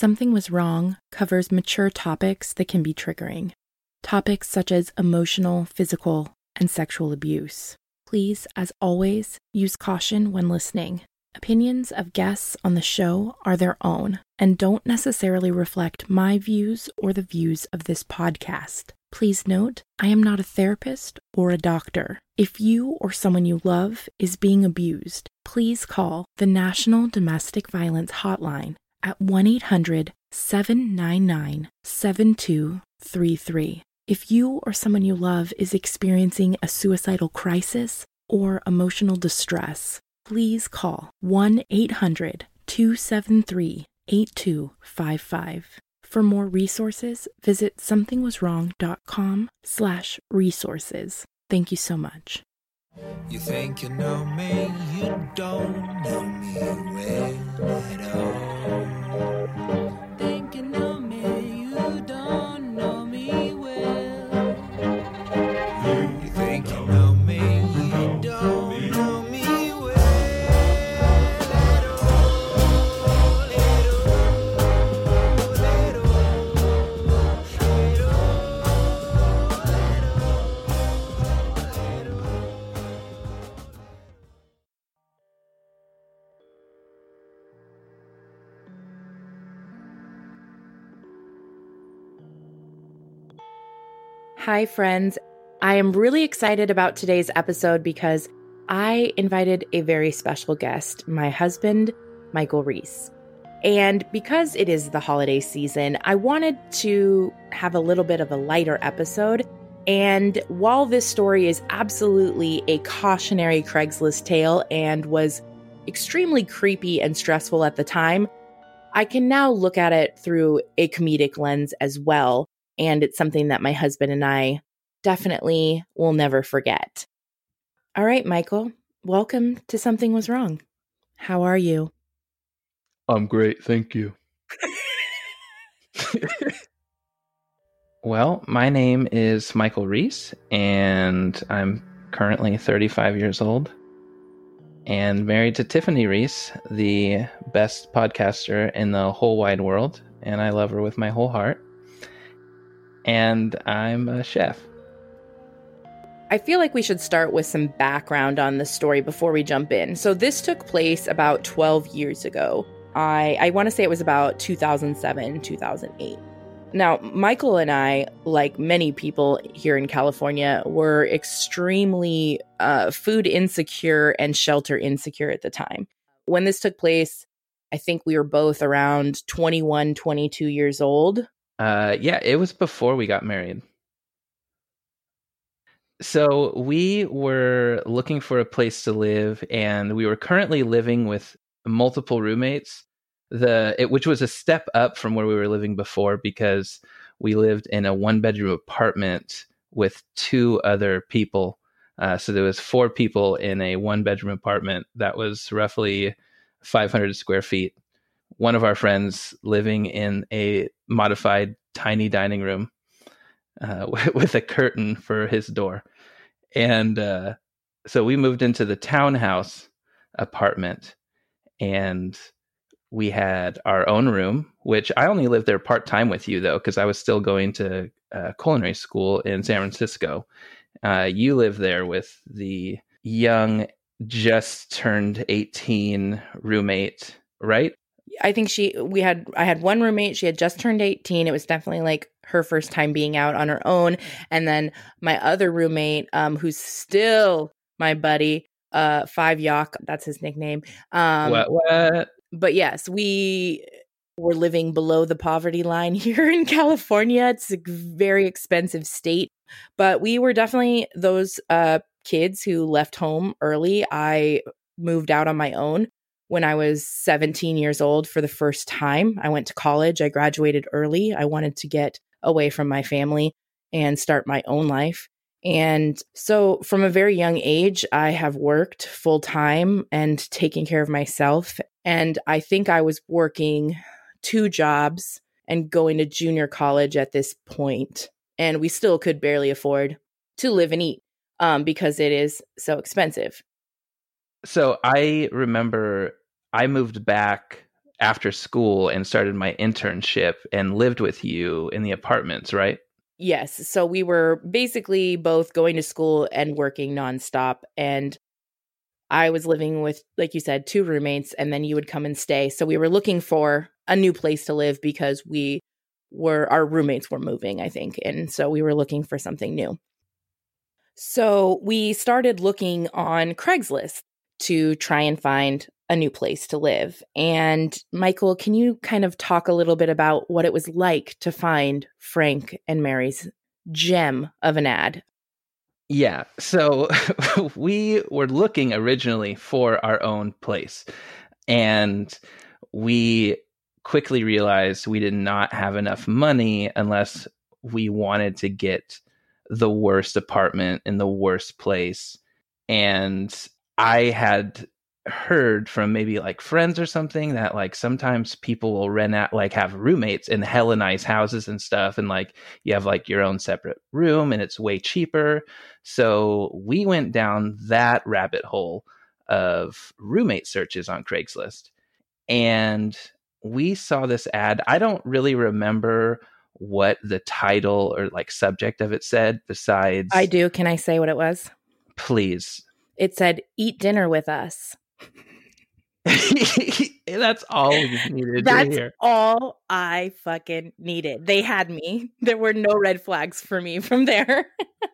Something Was Wrong covers mature topics that can be triggering. Topics such as emotional, physical, and sexual abuse. Please, as always, use caution when listening. Opinions of guests on the show are their own and don't necessarily reflect my views or the views of this podcast. Please note, I am not a therapist or a doctor. If you or someone you love is being abused, please call the National Domestic Violence Hotline at 1-800-799-7233. If you or someone you love is experiencing a suicidal crisis or emotional distress, please call 1-800-273-8255. For more resources, visit somethingwaswrong.com/resources. Thank you so much. You think you know me, you don't know me well at all. Think you know me, you don't know me well. You think you know me, you don't know me well at all. Hi, friends. I am really excited about today's episode because I invited a very special guest, my husband, Michael Reese. And because it is the holiday season, I wanted to have a little bit of a lighter episode. And while this story is absolutely a cautionary Craigslist tale and was extremely creepy and stressful at the time, I can now look at it through a comedic lens as well. And it's something that my husband and I definitely will never forget. All right, Michael, welcome to Something Was Wrong. How are you? I'm great, thank you. Well, my name is Michael Reese, and I'm currently 35 years old and married to Tiffany Reese, the best podcaster in the whole wide world, and I love her with my whole heart. And I'm a chef. I feel like we should start with some background on the story before we jump in. So this took place about 12 years ago. I want to say it was about 2007, 2008. Now, Michael and I, like many people here in California, were extremely food insecure and shelter insecure at the time. When this took place, I think we were both around 21, 22 years old. Yeah, it was before we got married. So we were looking for a place to live, and we were currently living with multiple roommates, which was a step up from where we were living before, because we lived in a one-bedroom apartment with two other people. So there was 4 people in a one-bedroom apartment that was roughly 500 square feet. One of our friends living in a modified tiny dining room with a curtain for his door. And so we moved into the townhouse apartment, and we had our own room, which I only lived there part-time with you, though, because I was still going to culinary school in San Francisco. You lived there with the young, just turned 18 roommate, right? I think I had one roommate. She had just turned 18. It was definitely like her first time being out on her own. And then my other roommate, who's still my buddy, Five Yock, that's his nickname. What? But yes, we were living below the poverty line here in California. It's a very expensive state, but we were definitely those kids who left home early. I moved out on my own when I was 17 years old for the first time. I went to college. I graduated early. I wanted to get away from my family and start my own life. And so from a very young age, I have worked full time and taken care of myself. And I think I was working 2 jobs and going to junior college at this point. And we still could barely afford to live and eat because it is so expensive. So I remember I moved back after school and started my internship and lived with you in the apartments, right? Yes. So we were basically both going to school and working nonstop. And I was living with, like you said, 2 roommates, and then you would come and stay. So we were looking for a new place to live because our roommates were moving, I think. And so we were looking for something new. So we started looking on Craigslist to try and find a new place to live. And Michael, can you kind of talk a little bit about what it was like to find Frank and Mary's gem of an ad? Yeah. So we were looking originally for our own place, and we quickly realized we did not have enough money unless we wanted to get the worst apartment in the worst place. And I had heard from maybe like friends or something that like sometimes people will rent out, like have roommates in hella nice houses and stuff, and like you have like your own separate room and it's way cheaper. So we went down that rabbit hole of roommate searches on Craigslist, and we saw this ad. I don't really remember what the title or like subject of it said besides. I do. Can I say what it was? Please. It said, "Eat dinner with us." That's all we needed to hear. That's all I fucking needed. They had me. There were no red flags for me from there.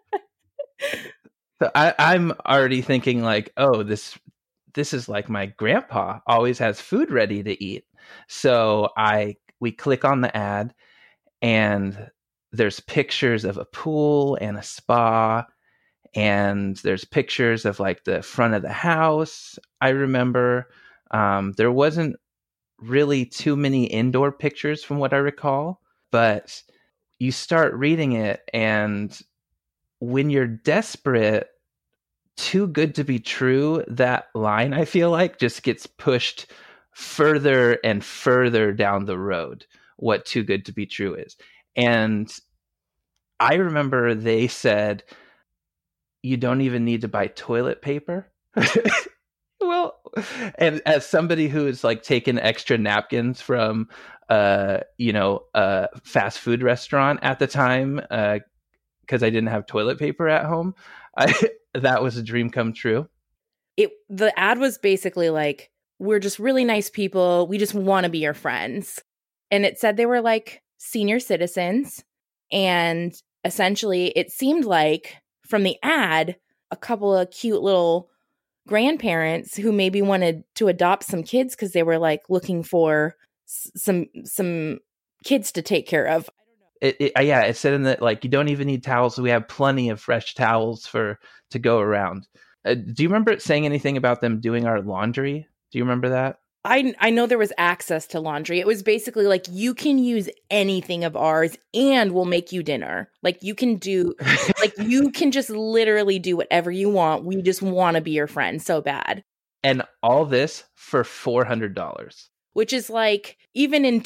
So I'm already thinking like, oh, this is like my grandpa always has food ready to eat. So we click on the ad, and there's pictures of a pool and a spa, and there's pictures of like the front of the house. I remember there wasn't really too many indoor pictures from what I recall, but you start reading it, and when you're desperate, too good to be true, that line, I feel like, just gets pushed further and further down the road, what too good to be true is. And I remember they said, you don't even need to buy toilet paper. Well, and as somebody who is like taken extra napkins from, a fast food restaurant at the time, because I didn't have toilet paper at home, that was a dream come true. The ad was basically like, we're just really nice people. We just want to be your friends. And it said they were like senior citizens. And essentially it seemed like from the ad, a couple of cute little grandparents who maybe wanted to adopt some kids because they were like looking for some kids to take care of. It said in that like you don't even need towels. We have plenty of fresh towels to go around. Do you remember it saying anything about them doing our laundry? Do you remember that? I know there was access to laundry. It was basically like, you can use anything of ours and we'll make you dinner. Like you can do, like you can just literally do whatever you want. We just want to be your friend so bad. And all this for $400. Which is like, even in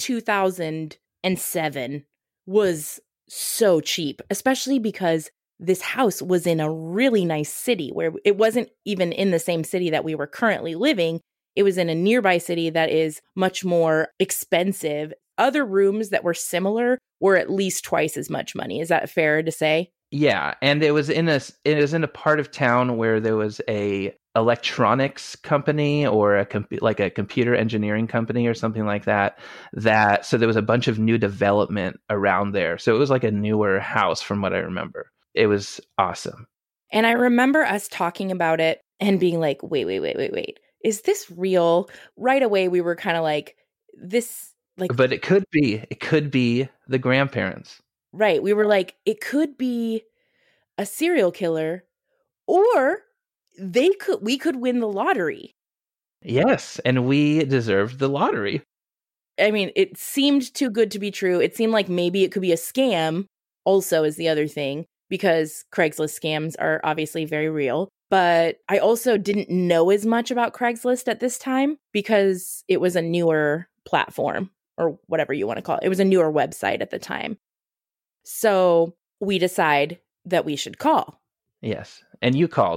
2007 was so cheap, especially because this house was in a really nice city where it wasn't even in the same city that we were currently living. It was in a nearby city that is much more expensive. Other rooms that were similar were at least twice as much money. Is that fair to say? Yeah, and it was in a part of town where there was a electronics company or a computer engineering company or something like that. So there was a bunch of new development around there. So it was like a newer house from what I remember. It was awesome. And I remember us talking about it and being like, wait. Is this real? Right away, we were kind of like, this, like. But it could be the grandparents. Right. We were like, it could be a serial killer, or we could win the lottery. Yes. And we deserved the lottery. I mean, it seemed too good to be true. It seemed like maybe it could be a scam, also, is the other thing, because Craigslist scams are obviously very real. But I also didn't know as much about Craigslist at this time because it was a newer platform, or whatever you want to call it. It was a newer website at the time. So we decide that we should call. Yes. And you called.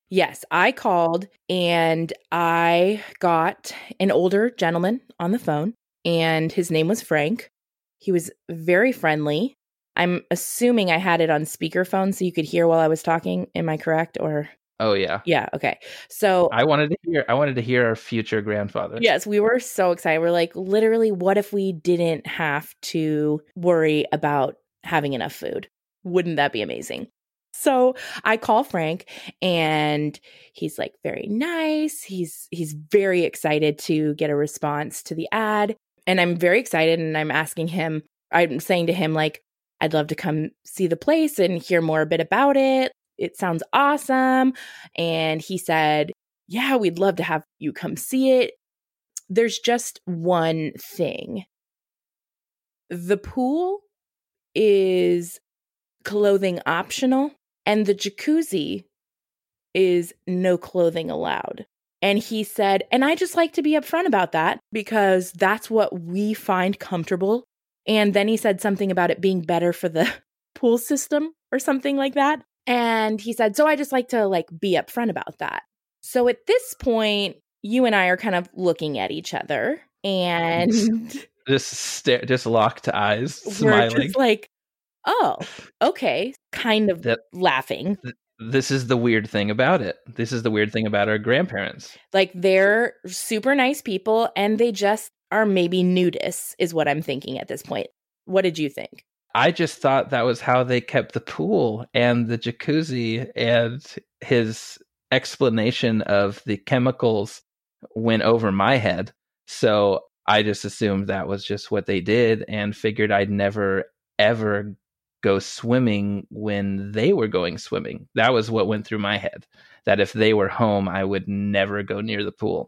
Yes, I called and I got an older gentleman on the phone, and his name was Frank. He was very friendly. I'm assuming I had it on speakerphone so you could hear while I was talking. Am I correct? Or Oh yeah. yeah, okay. So I wanted to hear our future grandfather. yes, we were so excited. We're like, literally, what if we didn't have to worry about having enough food? Wouldn't that be amazing? So I call Frank and he's like very nice. He's very excited to get a response to the ad. And I'm very excited and I'm saying to him, like, I'd love to come see the place and hear more a bit about it. It sounds awesome. And he said, yeah, we'd love to have you come see it. There's just one thing. The pool is clothing optional, and the jacuzzi is no clothing allowed. And he said, and I just like to be upfront about that because that's what we find comfortable. And then he said something about it being better for the pool system or something like that. And he said, so I just like to be upfront about that. So at this point, you and I are kind of looking at each other and just locked eyes, we're smiling. just like, oh, okay, kind of laughing. This is the weird thing about it. This is the weird thing about our grandparents. Like, they're super nice people and they just are maybe nudists is what I'm thinking at this point. What did you think? I just thought that was how they kept the pool and the jacuzzi, and his explanation of the chemicals went over my head. So I just assumed that was just what they did and figured I'd never, ever go swimming when they were going swimming. That was what went through my head, that if they were home, I would never go near the pool.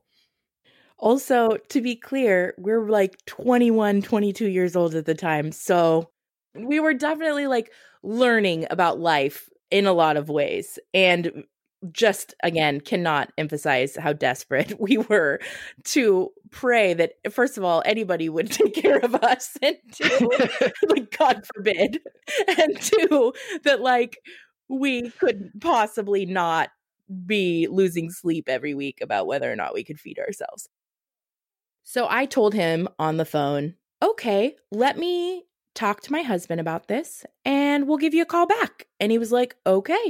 Also, to be clear, we're like 21, 22 years old at the time. So we were definitely learning about life in a lot of ways. And just, again, cannot emphasize how desperate we were to pray that, first of all, anybody would take care of us, and two, God forbid, and two, that we could possibly not be losing sleep every week about whether or not we could feed ourselves. So I told him on the phone, okay, let me talk to my husband about this and we'll give you a call back. And he was like, okay.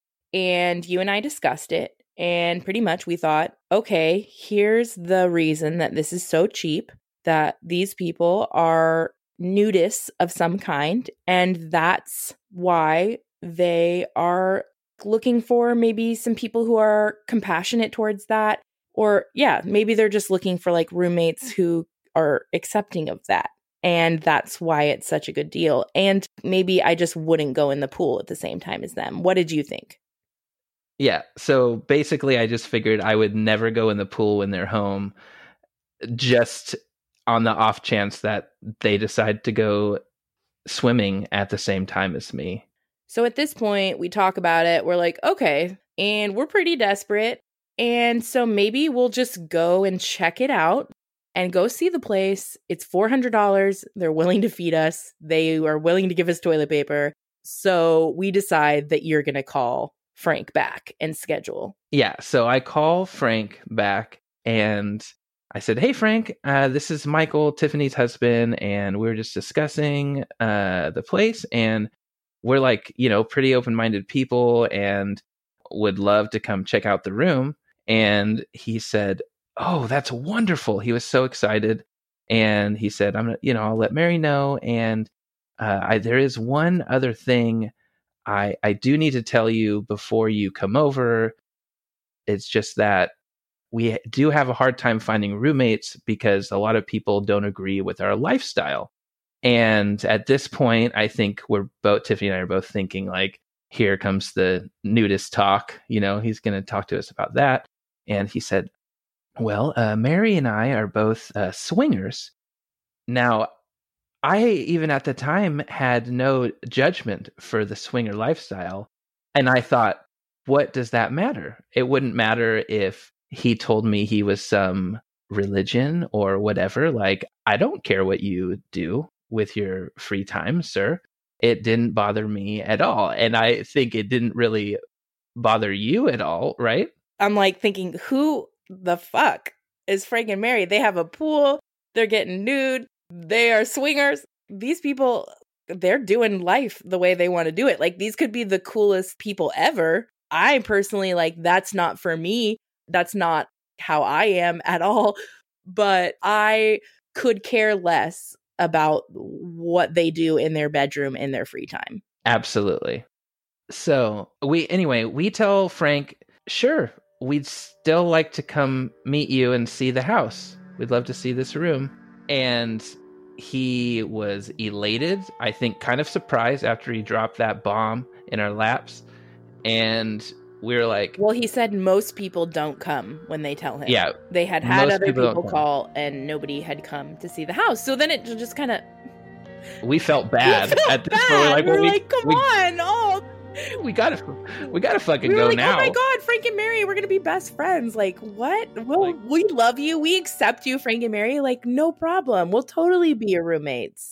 And you and I discussed it. And pretty much we thought, okay, here's the reason that this is so cheap, that these people are nudists of some kind. And that's why they are looking for maybe some people who are compassionate towards that. Or yeah, maybe they're just looking for roommates who are accepting of that. And that's why it's such a good deal. And maybe I just wouldn't go in the pool at the same time as them. What did you think? Yeah. So basically, I just figured I would never go in the pool when they're home, just on the off chance that they decide to go swimming at the same time as me. So at this point, we talk about it. We're like, okay, and we're pretty desperate. And so maybe we'll just go and check it out and go see the place. It's $400. They're willing to feed us. They are willing to give us toilet paper. So we decide that you're going to call Frank back and schedule. Yeah. So I call Frank back and I said, hey, Frank, this is Michael, Tiffany's husband. And we were just discussing the place. And we're pretty open-minded people and would love to come check out the room. And he said, oh, that's wonderful. He was so excited. And he said, I'll let Mary know. And there is one other thing I do need to tell you before you come over. It's just that we do have a hard time finding roommates because a lot of people don't agree with our lifestyle. And at this point, I think Tiffany and I are both thinking here comes the nudist talk. He's going to talk to us about that. And he said, well, Mary and I are both swingers. Now, I, even at the time, had no judgment for the swinger lifestyle. And I thought, what does that matter? It wouldn't matter if he told me he was some religion or whatever. I don't care what you do with your free time, sir. It didn't bother me at all. And I think it didn't really bother you at all, right? I'm like thinking, who the fuck is Frank and Mary? They have a pool. They're getting nude. They are swingers. These people, they're doing life the way they want to do it. Like, these could be the coolest people ever. I personally, like, that's not for me. That's not how I am at all. But I could care less about what they do in their bedroom in their free time. Absolutely. So we tell Frank, sure, we'd still like to come meet you and see the house. We'd love to see this room. And he was elated, I think kind of surprised after he dropped that bomb in our laps. And we were like... Well, he said most people don't come when they tell him. Yeah. They had other people call and nobody had come to see the house. So then it just kind of... We felt bad at this point. We're like, come on. Oh, we gotta fucking go like, now. Oh my God, Frank and Mary, we're gonna be best friends. Like, what? We love you. We accept you, Frank and Mary. Like, no problem. We'll totally be your roommates.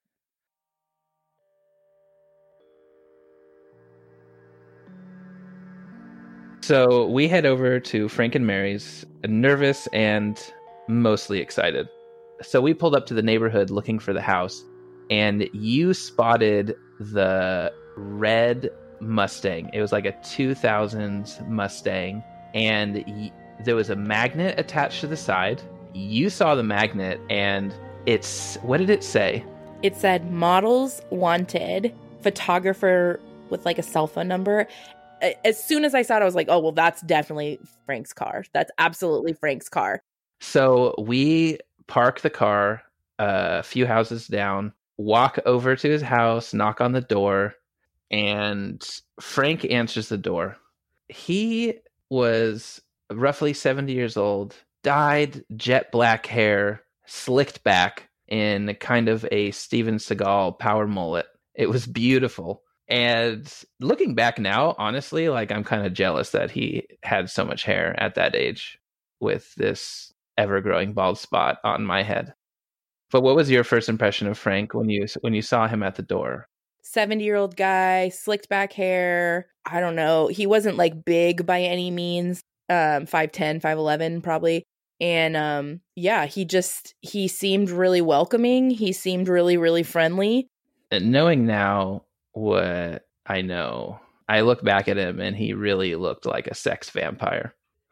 So we head over to Frank and Mary's, nervous and mostly excited. So we pulled up to the neighborhood looking for the house, and you spotted the red Mustang. It was like a 2000s Mustang, and there was a magnet attached to the side. You saw the magnet, and what did it say? It said models wanted, photographer with like a cell phone number. As soon as I saw it, I was like, oh, well, that's definitely Frank's car. That's absolutely Frank's car. So we park the car a few houses down, walk over to his house, knock on the door, and Frank answers the door. He was roughly 70 years old, dyed jet black hair, slicked back in kind of a Steven Seagal power mullet. It was beautiful. And looking back now, honestly, like, I'm kind of jealous that he had so much hair at that age with this ever-growing bald spot on my head. But what was your first impression of Frank when you saw him at the door? 70-year-old guy, slicked back hair. I don't know. He wasn't like big by any means. 5'10", 5'11", probably. And yeah, he seemed really welcoming. He seemed really, really friendly. And knowing now what I know, I look back at him and he really looked like a sex vampire.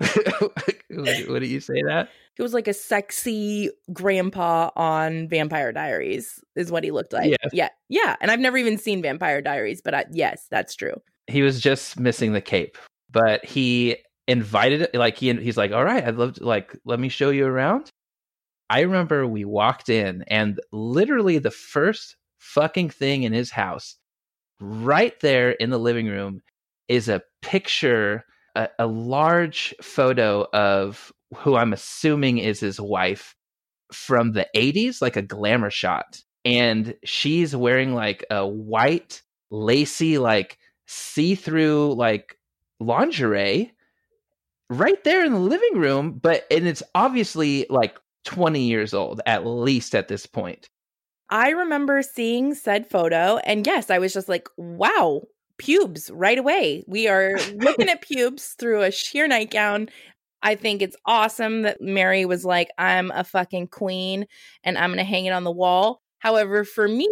Would you say that? He was like a sexy grandpa on Vampire Diaries is what he looked like. Yes. Yeah. And I've never even seen Vampire Diaries, but yes, that's true. He was just missing the cape, but he invited it. Like he's like, all right, I'd love to, like, let me show you around. I remember we walked in and literally the first fucking thing in his house right there in the living room is a picture, a large photo of who I'm assuming is his wife from the 80s, like a glamour shot. And she's wearing like a white, lacy, like see-through, like lingerie right there in the living room. And it's obviously like 20 years old, at least at this point. I remember seeing said photo, and yes, I was just like, wow, pubes right away. We are looking at pubes through a sheer nightgown. I think it's awesome that Mary was like, I'm a fucking queen and I'm going to hang it on the wall. However, for me,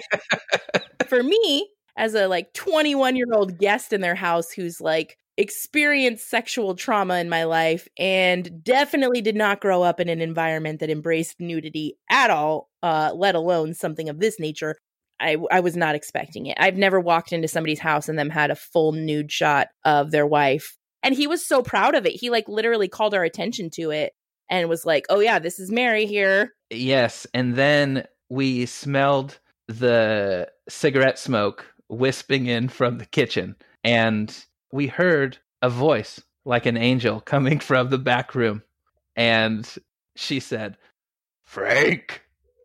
as a like 21-year-old guest in their house who's like experienced sexual trauma in my life and definitely did not grow up in an environment that embraced nudity at all, let alone something of this nature, I was not expecting it. I've never walked into somebody's house and them had a full nude shot of their wife. And he was so proud of it. He like literally called our attention to it and was like, oh yeah, this is Mary here. Yes. And then we smelled the cigarette smoke wisping in from the kitchen. And we heard a voice like an angel coming from the back room. And she said, Frank.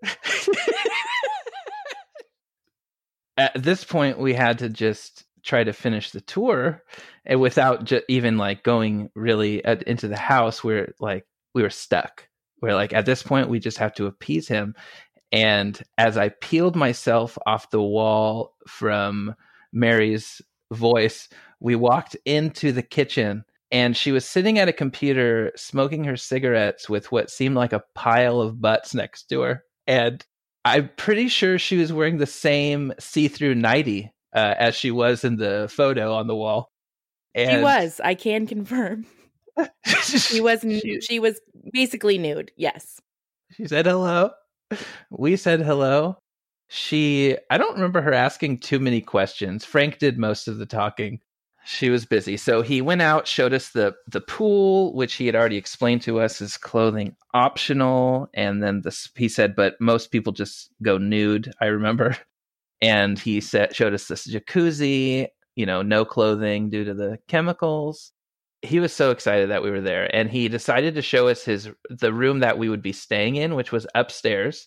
At this point, we had to just try to finish the tour, and without even like going really into the house. We were stuck. We're like, at this point, we just have to appease him. And as I peeled myself off the wall from Mary's voice, we walked into the kitchen and she was sitting at a computer smoking her cigarettes with what seemed like a pile of butts next to her. And I'm pretty sure she was wearing the same see-through nightie as she was in the photo on the wall. And She was. I can confirm. She was basically nude. Yes. She said hello. We said hello. I don't remember her asking too many questions. Frank did most of the talking. She was busy. So he went out, showed us the pool, which he had already explained to us is clothing optional. And then he said, but most people just go nude, I remember. And he showed us this jacuzzi, no clothing due to the chemicals. He was so excited that we were there. And he decided to show us the room that we would be staying in, which was upstairs.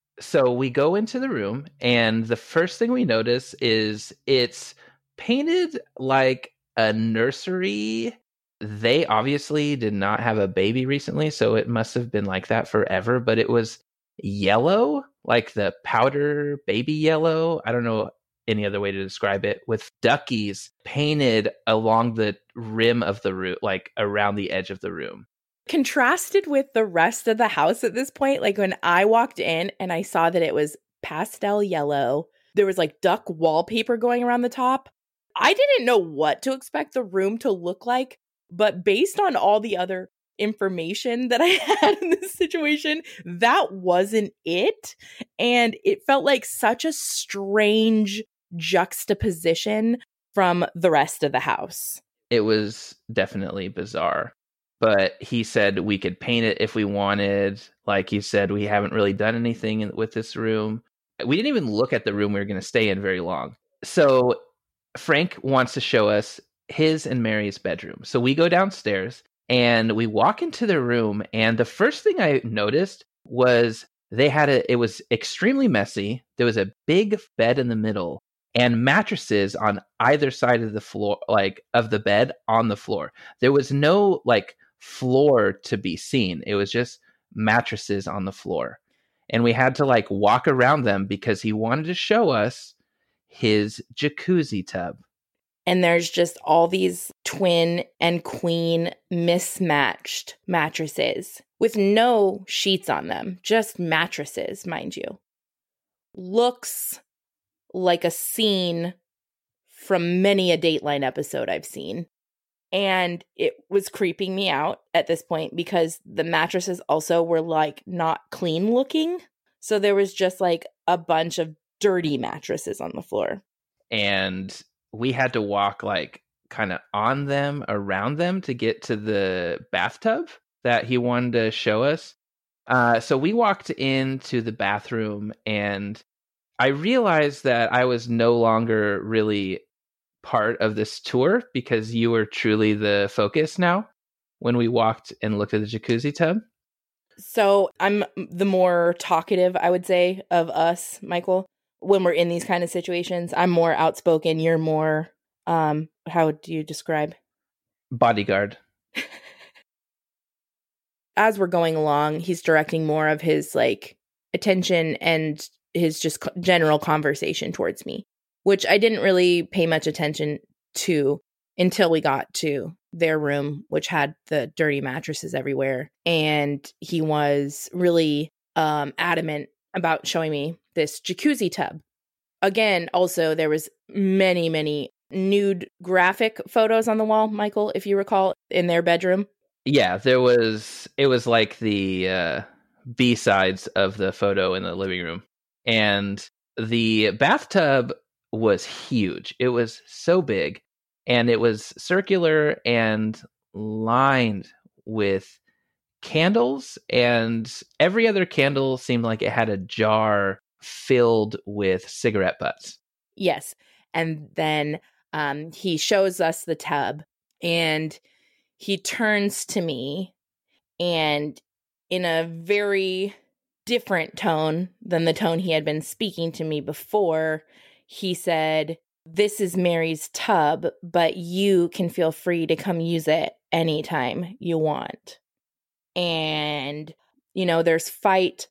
So we go into the room, and the first thing we notice is it's painted like a nursery. They obviously did not have a baby recently, so it must have been like that forever, but it was yellow, like the powder baby yellow. I don't know any other way to describe it, with duckies painted along the rim of the room, like around the edge of the room. Contrasted with the rest of the house at this point, like when I walked in and I saw that it was pastel yellow, there was like duck wallpaper going around the top. I didn't know what to expect the room to look like, but based on all the other information that I had in this situation, that wasn't it. And it felt like such a strange juxtaposition from the rest of the house. It was definitely bizarre. But he said we could paint it if we wanted. Like you said, we haven't really done anything with this room. We didn't even look at the room we were going to stay in very long. So Frank wants to show us his and Mary's bedroom. So we go downstairs and we walk into the room. And the first thing I noticed was it was extremely messy. There was a big bed in the middle and mattresses on either side of the floor, like of the bed on the floor. There was no like floor to be seen. It was just mattresses on the floor. And we had to like walk around them because he wanted to show us his jacuzzi tub. And there's just all these twin and queen mismatched mattresses with no sheets on them, just mattresses, mind you. Looks like a scene from many a Dateline episode I've seen. And it was creeping me out at this point because the mattresses also were like not clean looking. So there was just like a bunch of dirty mattresses on the floor. And we had to walk like kind of on them, around them to get to the bathtub that he wanted to show us. So we walked into the bathroom and I realized that I was no longer really part of this tour because you were truly the focus now when we walked and looked at the jacuzzi tub. So I'm the more talkative, I would say, of us, Michael. When we're in these kind of situations, I'm more outspoken. You're more, how do you describe? Bodyguard. As we're going along, he's directing more of his like attention and his just general conversation towards me, which I didn't really pay much attention to until we got to their room, which had the dirty mattresses everywhere. And he was really adamant about showing me this jacuzzi tub. Again, also, there was many, many nude graphic photos on the wall, Michael, if you recall, in their bedroom. Yeah, it was like the B-sides of the photo in the living room. And the bathtub was huge. It was so big. And it was circular and lined with candles. And every other candle seemed like it had a jar filled with cigarette butts. Yes. And then he shows us the tub and he turns to me and in a very different tone than the tone he had been speaking to me before, he said, "This is Mary's tub, but you can feel free to come use it anytime you want." And, there's fight,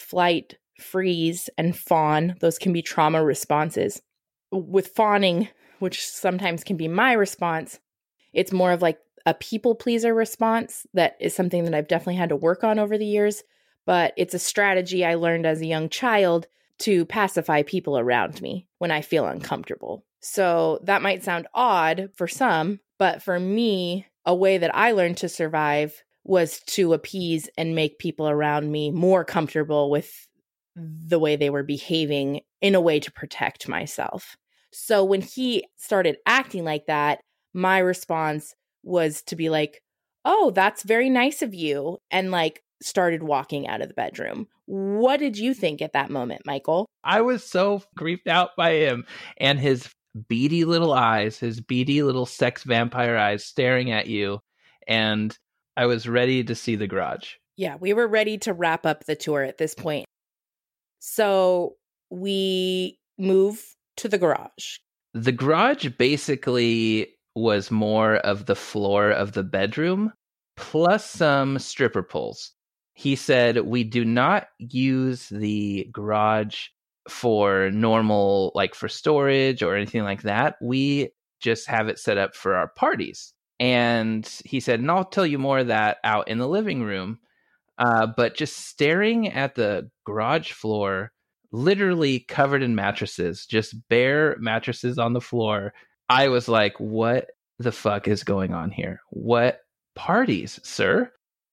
flight, freeze, and fawn. Those can be trauma responses. With fawning, which sometimes can be my response. It's more of like a people pleaser response that is something that I've definitely had to work on over the years, but it's a strategy I learned as a young child to pacify people around me when I feel uncomfortable. So that might sound odd for some, but for me, a way that I learned to survive was to appease and make people around me more comfortable with the way they were behaving in a way to protect myself. So when he started acting like that, my response was to be like, oh, that's very nice of you. And like started walking out of the bedroom. What did you think at that moment, Michael? I was so creeped out by him and his beady little eyes, his beady little sex vampire eyes staring at you. And I was ready to see the garage. Yeah, we were ready to wrap up the tour at this point. So we move to the garage. The garage basically was more of the floor of the bedroom, plus some stripper poles. He said, we do not use the garage for normal, like for storage or anything like that. We just have it set up for our parties. And he said, and I'll tell you more of that out in the living room. But just staring at the garage floor, literally covered in mattresses, just bare mattresses on the floor, I was like, what the fuck is going on here? What parties, sir?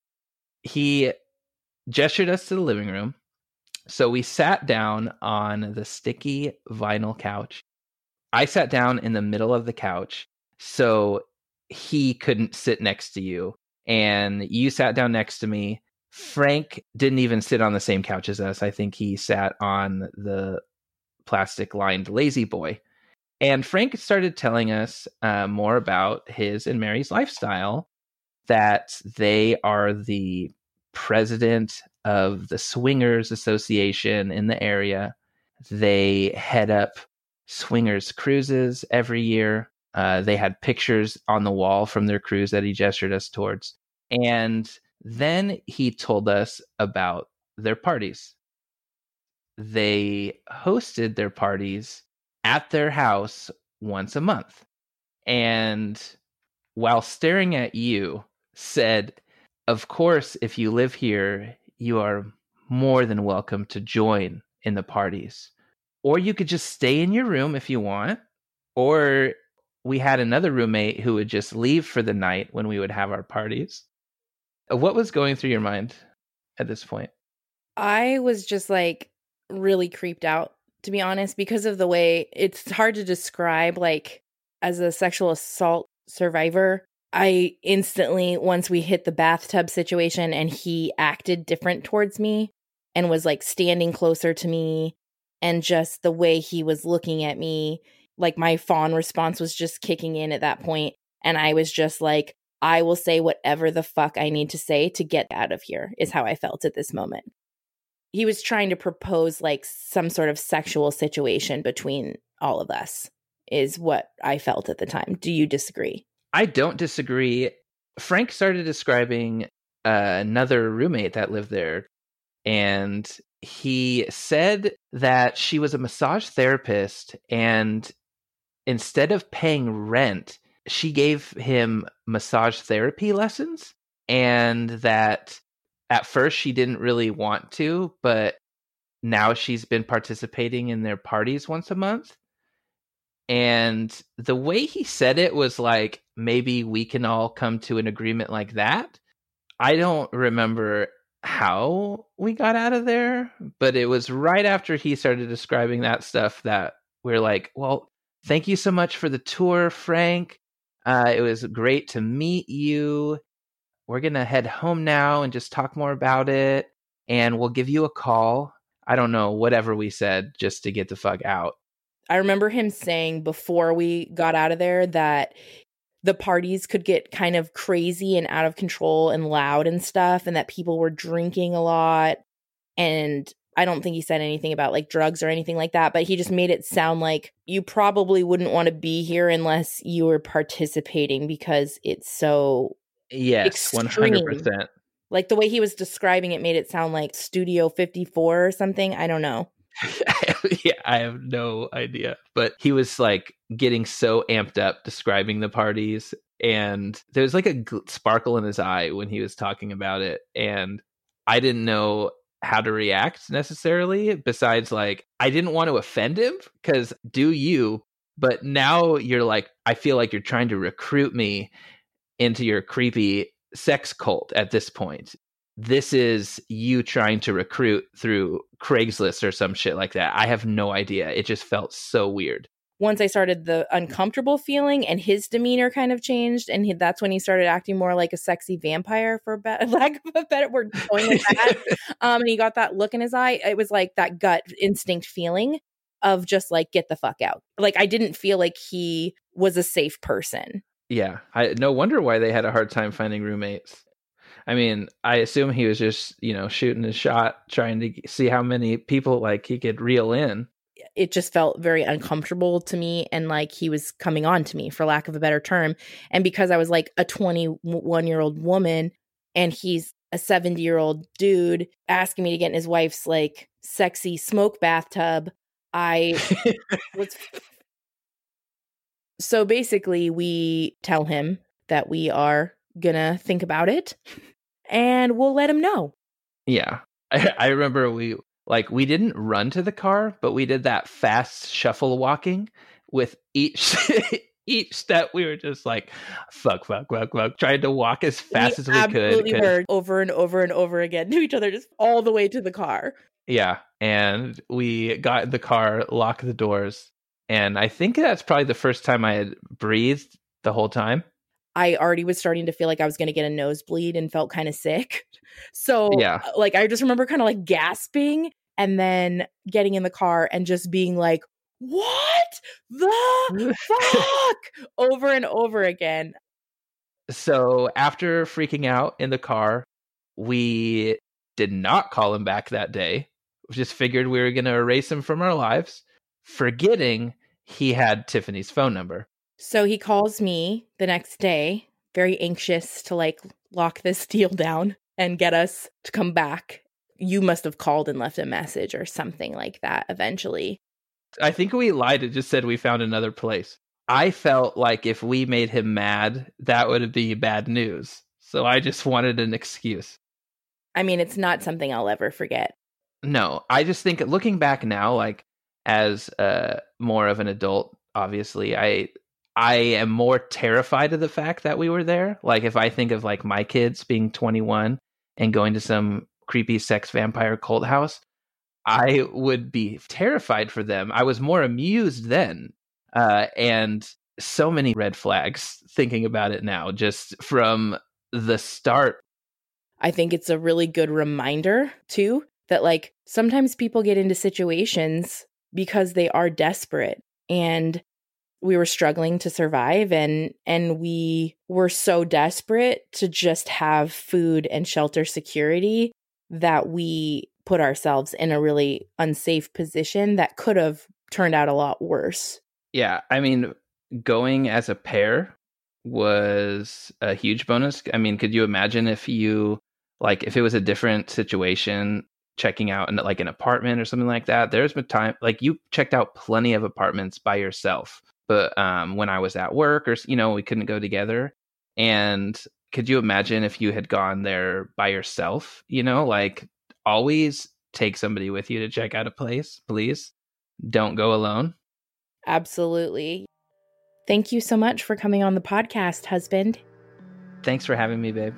He gestured us to the living room. So we sat down on the sticky vinyl couch. I sat down in the middle of the couch so he couldn't sit next to you. And you sat down next to me. Frank didn't even sit on the same couch as us. I think he sat on the plastic lined lazy boy. And Frank started telling us more about his and Mary's lifestyle, that they are the president of the Swingers Association in the area. They head up Swingers cruises every year. They had pictures on the wall from their cruise that he gestured us towards. And then he told us about their parties. They hosted their parties at their house once a month. And while staring at you, said, of course, if you live here, you are more than welcome to join in the parties. Or you could just stay in your room if you want. Or we had another roommate who would just leave for the night when we would have our parties. What was going through your mind at this point? I was just like really creeped out, to be honest, because of the way it's hard to describe. Like, as a sexual assault survivor, I instantly, once we hit the bathtub situation and he acted different towards me and was like standing closer to me, and just the way he was looking at me, like my fawn response was just kicking in at that point. And I was just like, I will say whatever the fuck I need to say to get out of here, is how I felt at this moment. He was trying to propose like some sort of sexual situation between all of us, is what I felt at the time. Do you disagree? I don't disagree. Frank started describing another roommate that lived there, and he said that she was a massage therapist, and instead of paying rent, she gave him massage therapy lessons, and that at first she didn't really want to, but now she's been participating in their parties once a month. And the way he said it was like, maybe we can all come to an agreement like that. I don't remember how we got out of there, but it was right after he started describing that stuff that we're like, well, thank you so much for the tour, Frank. It was great to meet you. We're going to head home now and just talk more about it. And we'll give you a call. I don't know, whatever we said, just to get the fuck out. I remember him saying before we got out of there that the parties could get kind of crazy and out of control and loud and stuff, and that people were drinking a lot. And I don't think he said anything about like drugs or anything like that, but he just made it sound like you probably wouldn't want to be here unless you were participating, because it's so extreme. 100%. Like the way he was describing it made it sound like Studio 54 or something. I don't know. Yeah, I have no idea. But he was like getting so amped up describing the parties. And there was like a sparkle in his eye when he was talking about it. And I didn't know how to react necessarily, besides like, I didn't want to offend him because do you? But now you're like, I feel like you're trying to recruit me into your creepy sex cult at this point. This is you trying to recruit through Craigslist or some shit like that. I have no idea. It just felt so weird. Once I started the uncomfortable feeling and his demeanor kind of changed, and that's when he started acting more like a sexy vampire, for lack of a better word, going with that. And he got that look in his eye. It was like that gut instinct feeling of just like, get the fuck out. Like, I didn't feel like he was a safe person. Yeah, no wonder why they had a hard time finding roommates. I mean, I assume he was just, shooting his shot, trying to see how many people like he could reel in. It just felt very uncomfortable to me, and like he was coming on to me, for lack of a better term. And because I was like a 21-year-old woman and he's a 70-year-old dude asking me to get in his wife's like sexy smoke bathtub, I was... So basically we tell him that we are gonna think about it and we'll let him know. Yeah. I remember we didn't run to the car, but we did that fast shuffle walking with each step. We were just like, fuck, trying to walk as fast as we could. Absolutely were, over and over and over again to each other, just all the way to the car. Yeah. And we got in the car, locked the doors. And I think that's probably the first time I had breathed the whole time. I already was starting to feel like I was going to get a nosebleed and felt kind of sick. So yeah, like, I just remember kind of like gasping and then getting in the car and just being like, what the fuck? Over and over again. So after freaking out in the car, we did not call him back that day. We just figured we were going to erase him from our lives, forgetting he had Tiffany's phone number. So he calls me the next day, very anxious to like lock this deal down and get us to come back. You must have called and left a message or something like that eventually. I think we lied and just said we found another place. I felt like if we made him mad, that would be bad news. So I just wanted an excuse. I mean, it's not something I'll ever forget. No, I just think looking back now, like as more of an adult, obviously, I am more terrified of the fact that we were there. Like if I think of like my kids being 21 and going to some creepy sex vampire cult house, I would be terrified for them. I was more amused then. And so many red flags thinking about it now, just from the start. I think it's a really good reminder too, that like sometimes people get into situations because they are desperate, and we were struggling to survive, and we were so desperate to just have food and shelter security that we put ourselves in a really unsafe position that could have turned out a lot worse. Yeah, I mean, going as a pair was a huge bonus. I mean, could you imagine if it was a different situation, checking out in like an apartment or something like that? There's been time, like you checked out plenty of apartments by yourself, but when I was at work or, we couldn't go together. And could you imagine if you had gone there by yourself, like always take somebody with you to check out a place, please. Don't go alone. Absolutely. Thank you so much for coming on the podcast, husband. Thanks for having me, babe.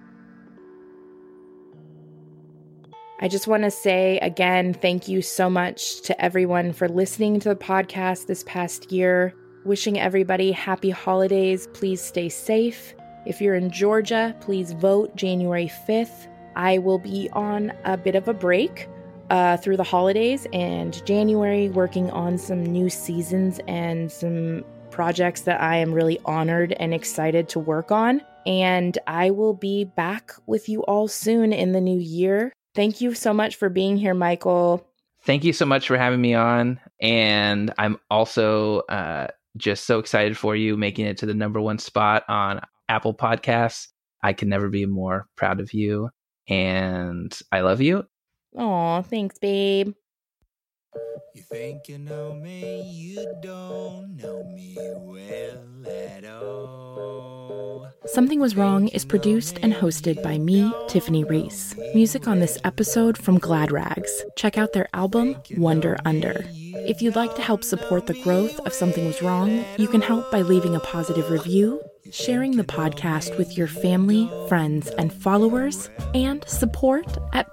I just want to say again, thank you so much to everyone for listening to the podcast this past year. Wishing everybody happy holidays. Please stay safe. If you're in Georgia, please vote January 5th. I will be on a bit of a break through the holidays and January, working on some new seasons and some projects that I am really honored and excited to work on. And I will be back with you all soon in the new year. Thank you so much for being here, Michael. Thank you so much for having me on. And I'm also just so excited for you making it to the #1 spot on Apple Podcasts. I can never be more proud of you. And I love you. Aw, thanks, babe. You think you know me, you don't know me well at all. Something Was Wrong is produced and hosted by me, Tiffany Reese. Music on this episode from Glad Rags. Check out their album, Wonder Under. If you'd like to help support the growth of Something Was Wrong, you can help by leaving a positive review, sharing the podcast with your family, friends, and followers, and support at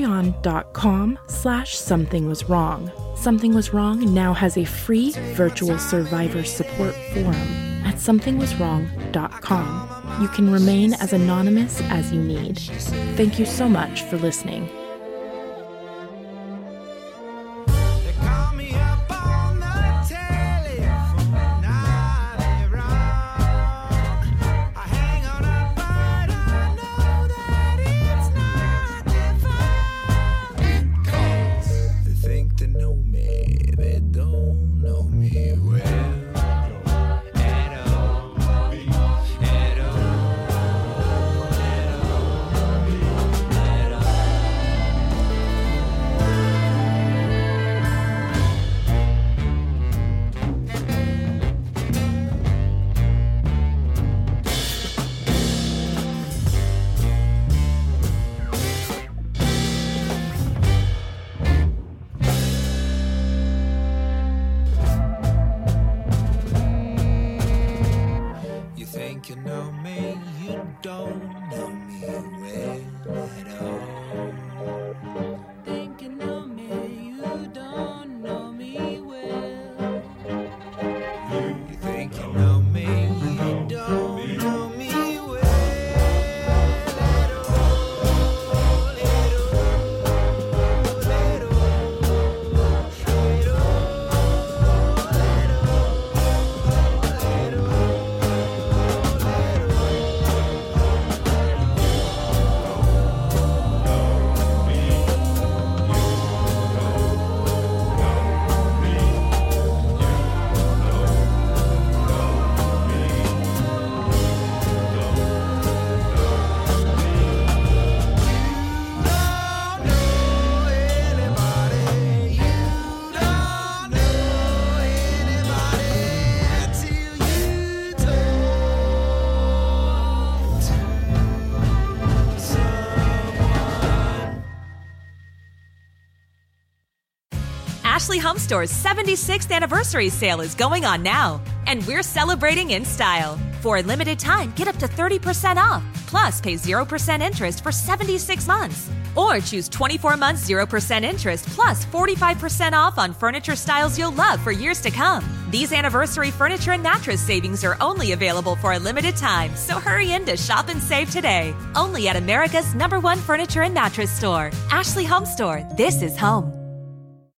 patreon.com/somethingwaswrong. Something Was Wrong now has a free virtual survivor support forum at somethingwaswrong.com. You can remain as anonymous as you need. Thank you so much for listening. They call me up on the telephone, I lay wrong. I hang on up, but I know that it's not their fault. Because they think they know me, they don't know me well. You know me, you don't know me well at all. Think you know me, you don't know me well. You think you know me, you don't know me Ashley Home Store's 76th anniversary sale is going on now, and we're celebrating in style. For a limited time, get up to 30% off, plus pay 0% interest for 76 months. Or choose 24 months 0% interest plus 45% off on furniture styles you'll love for years to come. These anniversary furniture and mattress savings are only available for a limited time, so hurry in to shop and save today. Only at America's #1 furniture and mattress store, Ashley Home Store. This is home.